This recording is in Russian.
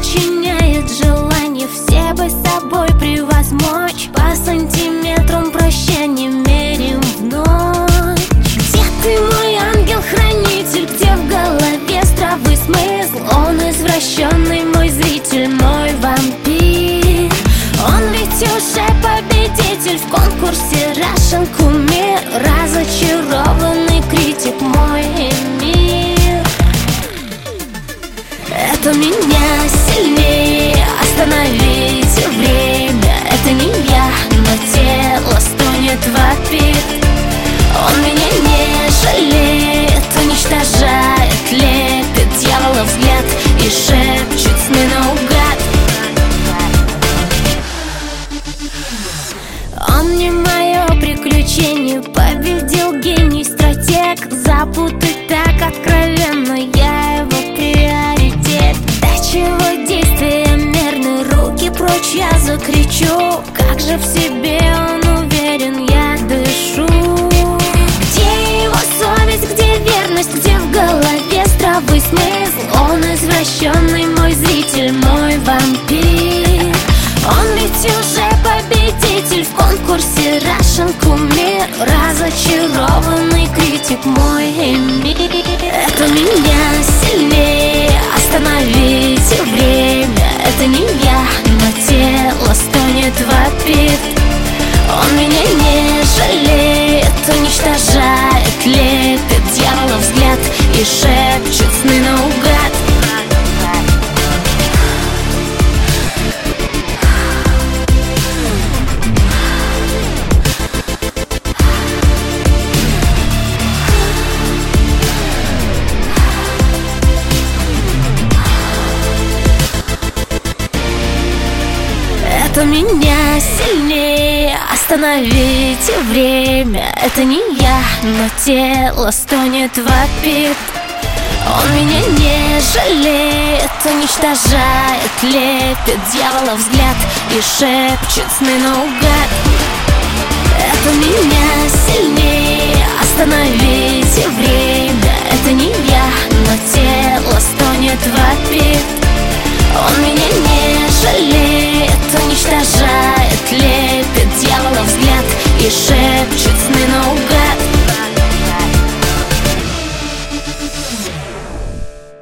подчиняет желание все бы с собой превозмочь. По сантиметрам прощания мерим в ночь. Где ты, мой ангел-хранитель? Где в голове здравый смысл? Он извращенный мой зритель, мой вампир. Он ведь уже победитель в конкурсе Russian кумир. Разочарованный критик, мой мир. Это меня сильнее остановить время. Это не я, но тело стонет, вопит. Он меня не жалеет, уничтожает, лепит дьявола взгляд и шепчет сны наугад. Он не мое приключение, победил гений, стратег. Запутать так откровенно, я его приоритет. До чего действия мерны, руки прочь, я закричу. Как же в себе он уверен, я дышу. Где его совесть, где верность, где в голове здравый смысл? Он извращенный мой зритель, мой вампир. Он ведь уже победитель в конкурсе Russian кумир. Разочарованный критик, мой мир. Это меня сильнее остановить время. Это не я, но тело стонет, вопит. Он меня не жалеет, уничтожает, лепит дьявола взгляд и шепчет сны наугад. Это меня сильнее остановить время. Это не я, но тело стонет, вопит. Он меня не жалеет, уничтожает, лепит дьявола взгляд и шепчет сны наугад. Это меня сильнее остановить время. Это не я, но тело стонет, вопит.